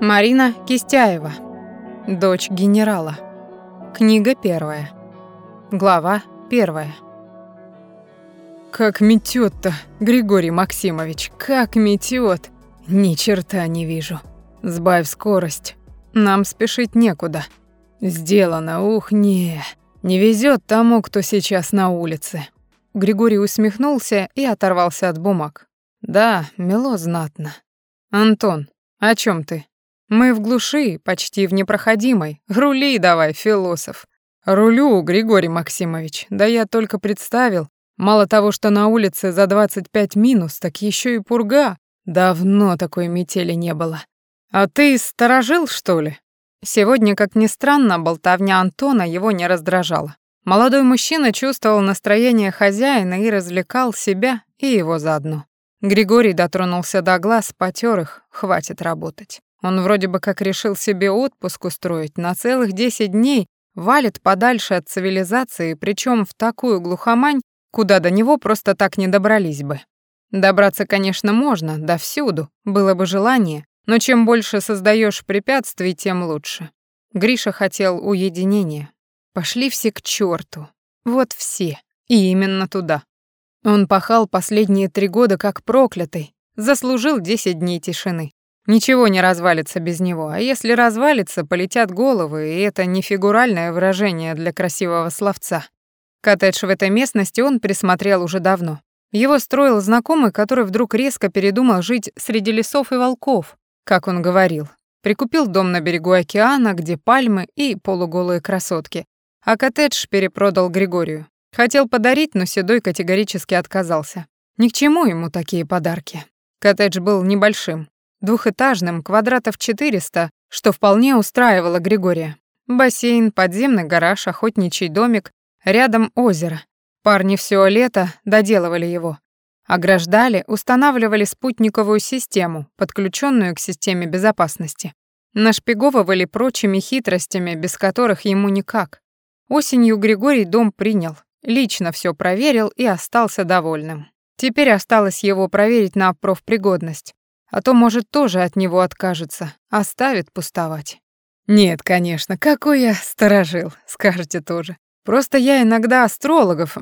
Марина Кистяева. Дочь генерала. Книга 1. Глава 1. Как метёт-то, Григорий Максимович, как метёт. Ни черта не вижу. Сбавь скорость. Нам спешить некуда. Сделано, не везёт тому, кто сейчас на улице. Григорий усмехнулся и оторвался от бумаг. Да, мело знатно. Антон, о чём ты? Мы в глуши, почти в непроходимой. Рули давай, философ. Рулю, Григорий Максимович. Да я только представил. Мало того, что на улице за 25 минус, так ещё и пурга. Давно такой метели не было. А ты сторожил, что ли? Сегодня, как ни странно, болтовня Антона его не раздражала. Молодой мужчина чувствовал настроение хозяина и развлекал себя и его заодно. Григорий дотронулся до глаз, потёр их, хватит работать. Он вроде бы как решил себе отпуск устроить, на целых 10 дней валит подальше от цивилизации, причём в такую глухомань, куда до него просто так не добрались бы. Добраться, конечно, можно, да всюду, было бы желание, но чем больше создаёшь препятствий, тем лучше. Гриша хотел уединения. Пошли все к чёрту. Вот все. И именно туда. Он пахал последние 3 года как проклятый, заслужил 10 дней тишины. Ничего не развалится без него, а если развалится, полетят головы, и это не фигуральное выражение для красивого словца. Коттедж в этой местности он присмотрел уже давно. Его строил знакомый, который вдруг резко передумал жить среди лесов и волков, как он говорил. Прикупил дом на берегу океана, где пальмы и полуголые красотки, а коттедж перепродал Григорию. Хотел подарить, но Седой категорически отказался. Ни к чему ему такие подарки. Коттедж был небольшим. Двухэтажным, квадратов 400, что вполне устраивало Григория. Бассейн, подземный гараж, охотничий домик, рядом озеро. Парни всё лето доделывали его. Ограждали, устанавливали спутниковую систему, подключённую к системе безопасности. Нашпиговывали прочими хитростями, без которых ему никак. Осенью Григорий дом принял, лично всё проверил и остался довольным. Теперь осталось его проверить на профпригодность. А то, может, тоже от него откажется, оставит пустовать. Нет, конечно, какой я сторожил, скажете тоже. Просто я иногда астрологов,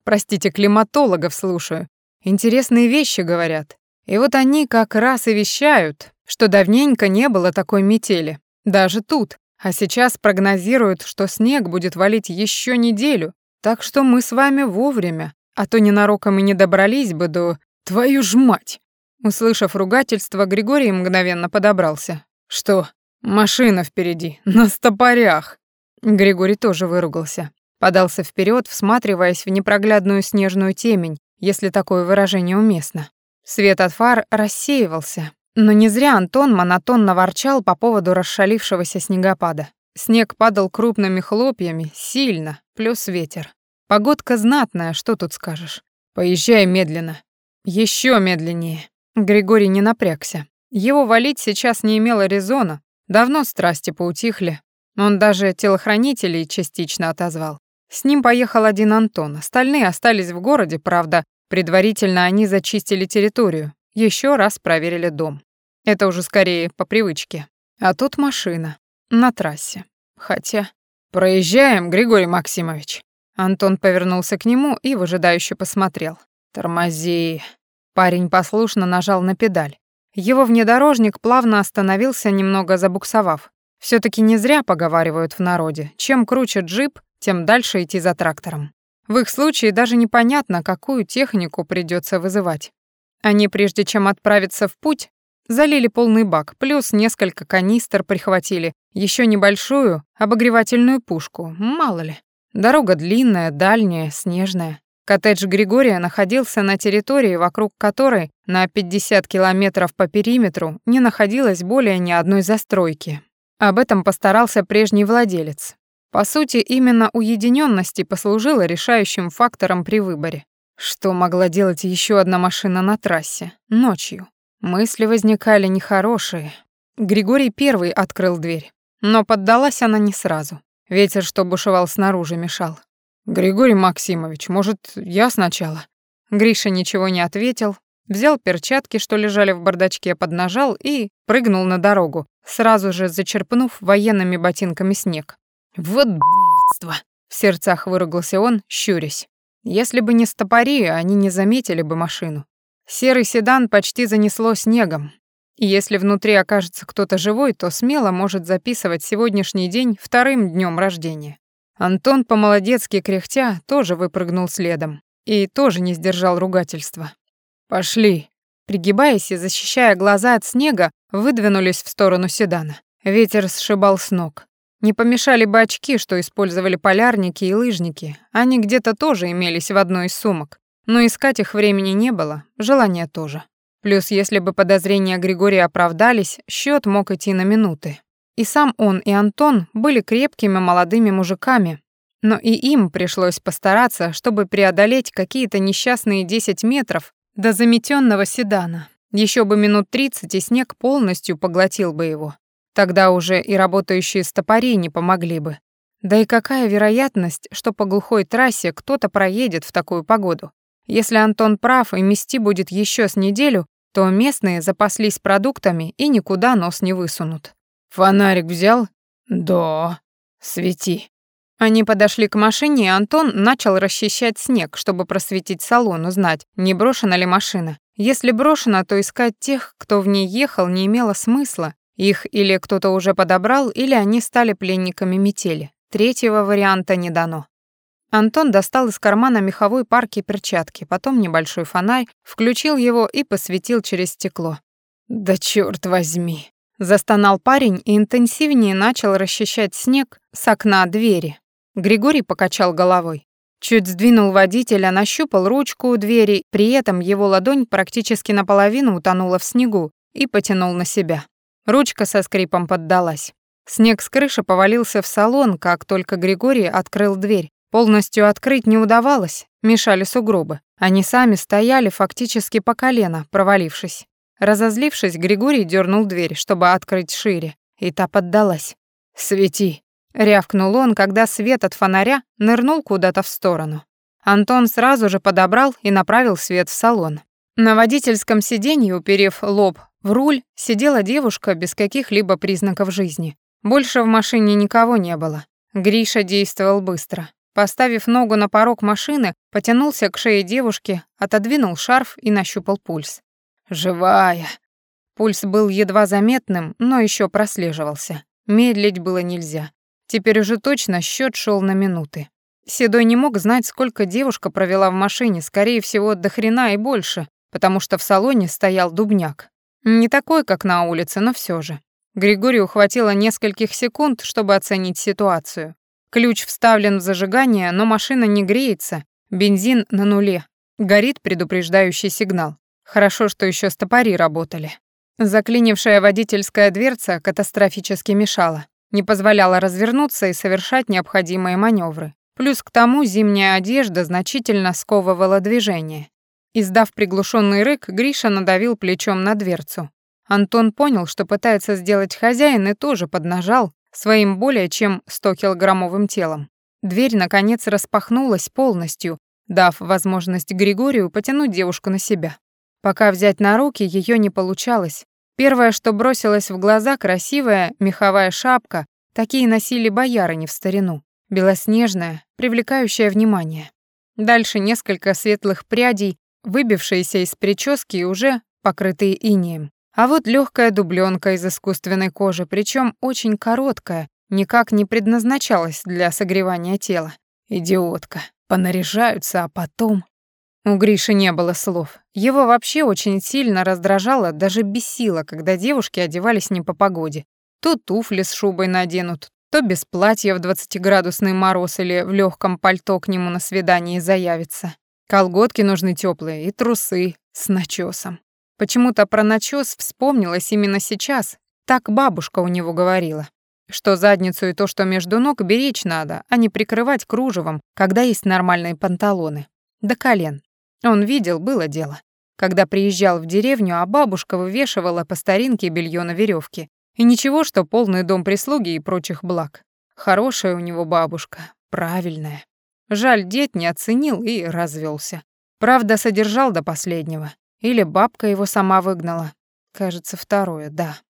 климатологов слушаю. Интересные вещи говорят. И вот они как раз и вещают, что давненько не было такой метели. Даже тут. А сейчас прогнозируют, что снег будет валить ещё неделю. Так что мы с вами вовремя, а то ненароком и не добрались бы до... Твою ж мать! Услышав ругательство, Григорий мгновенно подобрался. «Что? Машина впереди, на стопорях!» Григорий тоже выругался. Подался вперед, всматриваясь в непроглядную снежную темень, если такое выражение уместно. Свет от фар рассеивался, но не зря Антон монотонно ворчал по поводу расшалившегося снегопада. Снег падал крупными хлопьями, сильно, плюс ветер. Погодка знатная, что тут скажешь. «Поезжай медленно». Ещё медленнее. Григорий не напрягся. Его валить сейчас не имело резона, давно страсти поутихли. Он даже телохранителей частично отозвал. С ним поехал один Антон, остальные остались в городе, правда, предварительно они зачистили территорию, ещё раз проверили дом. Это уже скорее по привычке. А тут машина, на трассе. Хотя... «Проезжаем, Григорий Максимович». Антон повернулся к нему и выжидающе посмотрел. «Тормози». Парень послушно нажал на педаль. Его внедорожник плавно остановился, немного забуксовав. Всё-таки не зря поговаривают в народе. Чем круче джип, тем дальше идти за трактором. В их случае даже непонятно, какую технику придётся вызывать. Они, прежде чем отправиться в путь, залили полный бак, плюс несколько канистр прихватили, ещё небольшую обогревательную пушку, мало ли. Дорога длинная, дальняя, снежная. Коттедж Григория находился на территории, вокруг которой на 50 километров по периметру не находилось более ни одной застройки. Об этом постарался прежний владелец. По сути, именно уединённость и послужила решающим фактором при выборе. Что могла делать ещё одна машина на трассе? Ночью. Мысли возникали нехорошие. Григорий первый открыл дверь. Но поддалась она не сразу. Ветер, что бушевал снаружи, мешал. «Григорий Максимович, может, я сначала?» Гриша ничего не ответил, взял перчатки, что лежали в бардачке, поднажал и прыгнул на дорогу, сразу же зачерпнув военными ботинками снег. «Вот блядство!» — в сердцах выругался он, щурясь. Если бы не стопори, они не заметили бы машину. Серый седан почти занесло снегом. И если внутри окажется кто-то живой, то смело может записывать сегодняшний день вторым днем рождения. Антон, по-молодецки кряхтя, тоже выпрыгнул следом и тоже не сдержал ругательства. «Пошли». Пригибаясь и защищая глаза от снега, выдвинулись в сторону седана. Ветер сшибал с ног. Не помешали бы очки, что использовали полярники и лыжники. Они где-то тоже имелись в одной из сумок. Но искать их времени не было, желания тоже. Плюс, если бы подозрения Григория оправдались, счет мог идти на минуты. И сам он, и Антон были крепкими молодыми мужиками, но и им пришлось постараться, чтобы преодолеть какие-то несчастные 10 метров до заметенного седана. Еще бы минут 30, и снег полностью поглотил бы его. Тогда уже и работающие стопори не помогли бы. Да и какая вероятность, что по глухой трассе кто-то проедет в такую погоду? Если Антон прав и мести будет еще с неделю, то местные запаслись продуктами и никуда нос не высунут. «Фонарик взял?» «Да. Свети». Они подошли к машине, и Антон начал расчищать снег, чтобы просветить салон, узнать, не брошена ли машина. Если брошена, то искать тех, кто в ней ехал, не имело смысла. Их или кто-то уже подобрал, или они стали пленниками метели. Третьего варианта не дано. Антон достал из кармана меховой парки перчатки, потом небольшой фонарь, включил его и посветил через стекло. «Да чёрт возьми!» Застонал парень и интенсивнее начал расчищать снег с окна двери. Григорий покачал головой. Чуть сдвинул водителя, нащупал ручку у двери, при этом его ладонь практически наполовину утонула в снегу и потянул на себя. Ручка со скрипом поддалась. Снег с крыши повалился в салон, как только Григорий открыл дверь. Полностью открыть не удавалось, мешали сугробы. Они сами стояли фактически по колено, провалившись. Разозлившись, Григорий дернул дверь, чтобы открыть шире, и та поддалась. «Свети!» — рявкнул он, когда свет от фонаря нырнул куда-то в сторону. Антон сразу же подобрал и направил свет в салон. На водительском сиденье, уперев лоб в руль, сидела девушка без каких-либо признаков жизни. Больше в машине никого не было. Гриша действовал быстро. Поставив ногу на порог машины, потянулся к шее девушки, отодвинул шарф и нащупал пульс. «Живая!» Пульс был едва заметным, но еще прослеживался. Медлить было нельзя. Теперь уже точно счет шел на минуты. Седой не мог знать, сколько девушка провела в машине, скорее всего, до хрена и больше, потому что в салоне стоял дубняк. Не такой, как на улице, но все же. Григорию хватило нескольких секунд, чтобы оценить ситуацию. Ключ вставлен в зажигание, но машина не греется, бензин на нуле. Горит предупреждающий сигнал. Хорошо, что еще стопори работали. Заклинившая водительская дверца катастрофически мешала, не позволяла развернуться и совершать необходимые маневры. Плюс к тому зимняя одежда значительно сковывала движение. Издав приглушенный рык, Гриша надавил плечом на дверцу. Антон понял, что пытается сделать хозяин, и тоже поднажал своим более чем 100-килограммовым телом. Дверь, наконец, распахнулась полностью, дав возможность Григорию потянуть девушку на себя. Пока взять на руки ее не получалось. Первое, что бросилось в глаза, красивая меховая шапка, такие носили боярыни в старину, белоснежная, привлекающая внимание. Дальше несколько светлых прядей, выбившиеся из прически и уже покрытые инеем. А вот легкая дубленка из искусственной кожи, причем очень короткая, никак не предназначалась для согревания тела. Идиотка. Понаряжаются, а потом... У Гриши не было слов. Его вообще очень сильно раздражало, даже бесило, когда девушки одевались не по погоде. То туфли с шубой наденут, то без платья в 20-градусный мороз или в легком пальто к нему на свидание заявится. Колготки нужны теплые и трусы с начесом. Почему-то про начес вспомнилось именно сейчас, так бабушка у него говорила. Что задницу и то, что между ног, беречь надо, а не прикрывать кружевом, когда есть нормальные панталоны. До колен. Он видел, было дело. Когда приезжал в деревню, а бабушка вывешивала по старинке белье на веревке. И ничего, что полный дом прислуги и прочих благ. Хорошая у него бабушка, правильная. Жаль, дед не оценил и развелся. Правда, содержал до последнего. Или бабка его сама выгнала. Кажется, второе, да.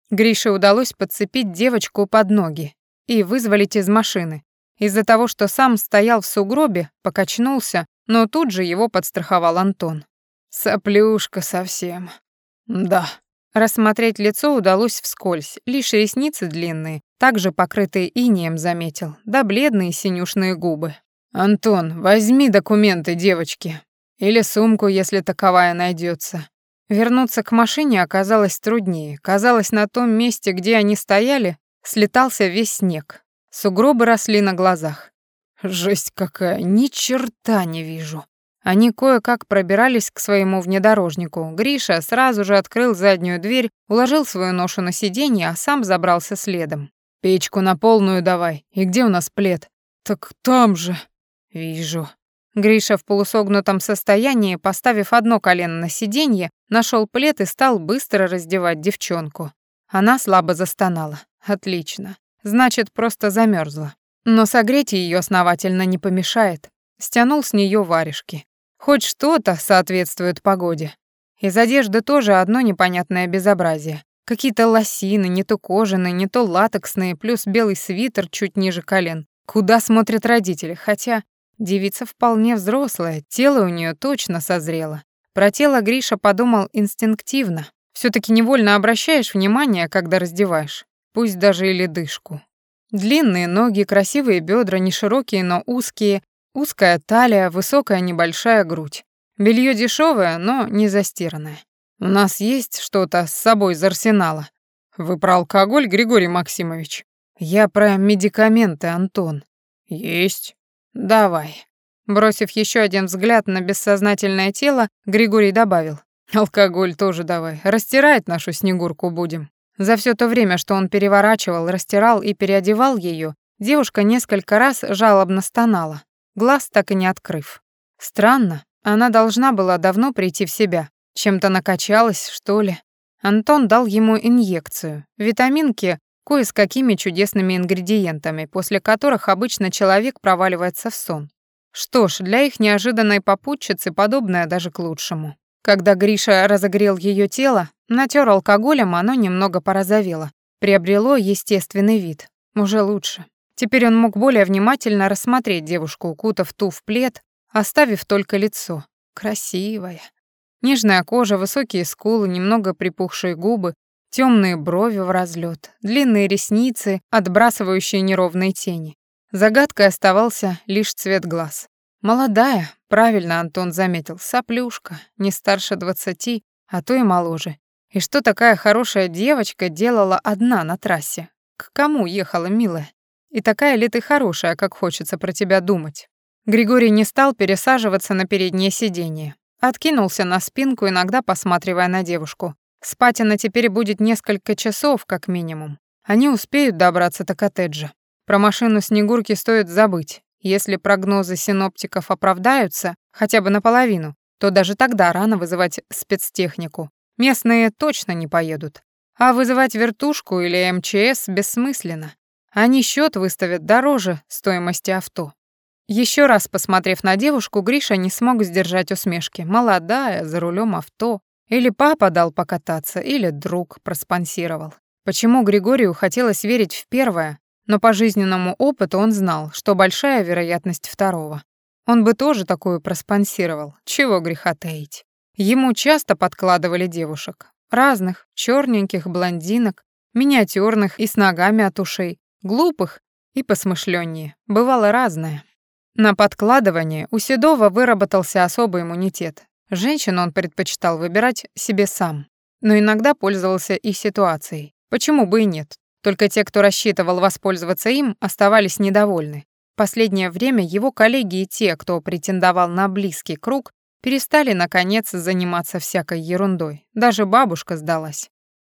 Грише удалось подцепить девочку под ноги и вызволить из машины. Из-за того, что сам стоял в сугробе, покачнулся, но тут же его подстраховал Антон. Соплюшка совсем. Да. Рассмотреть лицо удалось вскользь, лишь ресницы длинные, также покрытые инеем заметил, да бледные синюшные губы. «Антон, возьми документы девочки. Или сумку, если таковая найдется. Вернуться к машине оказалось труднее. Казалось, на том месте, где они стояли, слетался весь снег. Сугробы росли на глазах. Жесть какая, ни черта не вижу. Они кое-как пробирались к своему внедорожнику. Гриша сразу же открыл заднюю дверь, уложил свою ношу на сиденье, а сам забрался следом. «Печку на полную давай. И где у нас плед?» «Так там же». «Вижу». Гриша в полусогнутом состоянии, поставив одно колено на сиденье, нашел плед и стал быстро раздевать девчонку. Она слабо застонала. Отлично. Значит, просто замерзла. Но согреть ее основательно не помешает. Стянул с нее варежки. Хоть что-то соответствует погоде. Из одежды тоже одно непонятное безобразие. Какие-то лосины, не то кожаные, не то латексные, плюс белый свитер чуть ниже колен. Куда смотрят родители? Хотя девица вполне взрослая, тело у нее точно созрело. Про тело Гриша подумал инстинктивно. Все-таки невольно обращаешь внимание, когда раздеваешь. Пусть даже и ледышку. Длинные ноги, красивые бедра, не широкие, но узкие, узкая талия, высокая небольшая грудь. Белье дешевое, но не застиранное. У нас есть что-то с собой из арсенала. Вы про алкоголь, Григорий Максимович? Я про медикаменты, Антон. Есть. Давай. Бросив еще один взгляд на бессознательное тело, Григорий добавил: алкоголь тоже давай. Растирать нашу Снегурку будем. За все то время, что он переворачивал, растирал и переодевал ее, девушка несколько раз жалобно стонала, глаз так и не открыв. Странно, она должна была давно прийти в себя. Чем-то накачалась, что ли. Антон дал ему инъекцию, витаминки кое с какими чудесными ингредиентами, после которых обычно человек проваливается в сон. Что ж, для их неожиданной попутчицы подобное даже к лучшему. Когда Гриша разогрел ее тело, натер алкоголем, оно немного порозовело, приобрело естественный вид. Уже лучше. Теперь он мог более внимательно рассмотреть девушку, укутав ту в плед, оставив только лицо. Красивая. Нежная кожа, высокие скулы, немного припухшие губы, темные брови в разлет, длинные ресницы, отбрасывающие неровные тени. Загадкой оставался лишь цвет глаз. Молодая, правильно Антон заметил, соплюшка, не старше 20, а то и моложе. И что такая хорошая девочка делала одна на трассе? К кому ехала, милая? И такая ли ты хорошая, как хочется про тебя думать? Григорий не стал пересаживаться на переднее сиденье. Откинулся на спинку, иногда посматривая на девушку. Спать она теперь будет несколько часов, как минимум. Они успеют добраться до коттеджа. Про машину Снегурки стоит забыть. Если прогнозы синоптиков оправдаются хотя бы наполовину, то даже тогда рано вызывать спецтехнику. Местные точно не поедут. А вызывать вертушку или МЧС бессмысленно. Они счет выставят дороже стоимости авто. Еще раз посмотрев на девушку, Гриша не смог сдержать усмешки. Молодая, за рулем авто. Или папа дал покататься, или друг проспонсировал. Почему Григорию хотелось верить в первое, но по жизненному опыту он знал, что большая вероятность второго. Он бы тоже такую проспонсировал, чего греха таить. Ему часто подкладывали девушек. Разных, черненьких блондинок, миниатюрных и с ногами от ушей, глупых и посмышленнее. Бывало разное. На подкладывание у Седова выработался особый иммунитет. Женщину он предпочитал выбирать себе сам, но иногда пользовался и ситуацией. Почему бы и нет? Только те, кто рассчитывал воспользоваться им, оставались недовольны. В последнее время его коллеги и те, кто претендовал на близкий круг, перестали, наконец, заниматься всякой ерундой. Даже бабушка сдалась.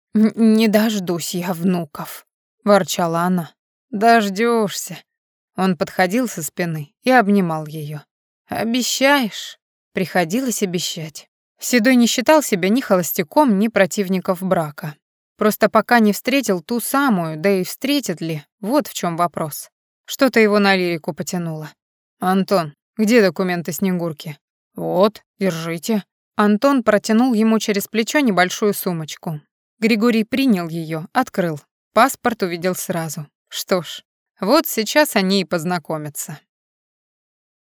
«Не дождусь я внуков», — ворчала она. «Дождёшься». Он подходил со спины и обнимал её. «Обещаешь?» Приходилось обещать. Седой не считал себя ни холостяком, ни противником брака. Просто пока не встретил ту самую, да и встретит ли, вот в чем вопрос. Что-то его на лирику потянуло. «Антон, где документы Снегурки?» «Вот, держите». Антон протянул ему через плечо небольшую сумочку. Григорий принял ее, открыл. Паспорт увидел сразу. Что ж, вот сейчас они и познакомятся.